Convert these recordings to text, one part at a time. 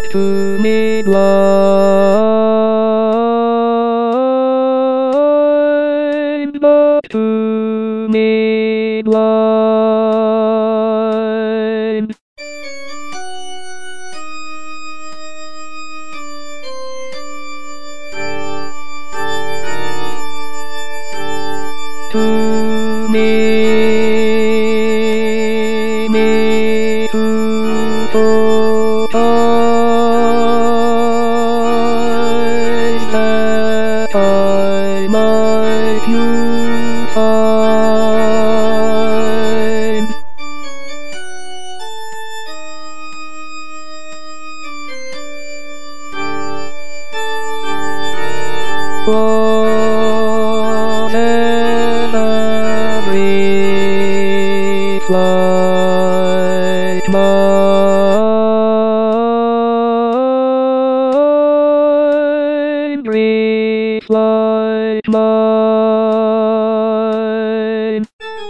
to me blind, but to me blind. To me to eyes that I might you find. Flight mine, flight mine.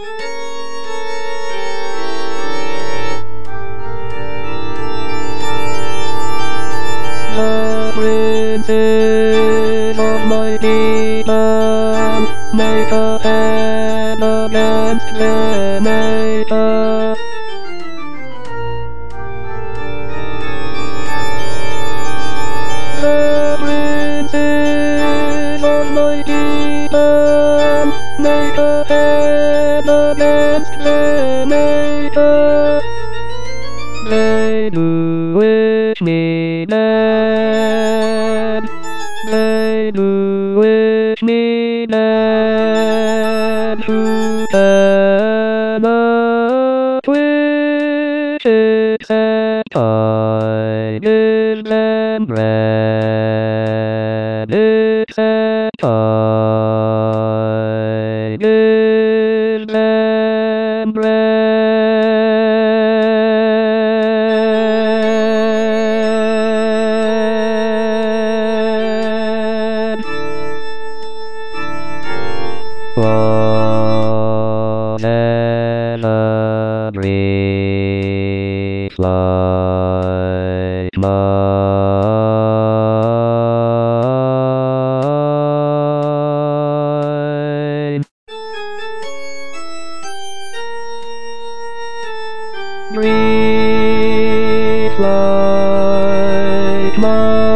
The princes of my kingdom make a head against Jamaica. The princes of my kingdom make a head against Jamaica. They do wish me dead. They do wish me dead. Who cannot wish except I give them bread. Except I give them bread. Whatever brief flight mine. Brief flight mine.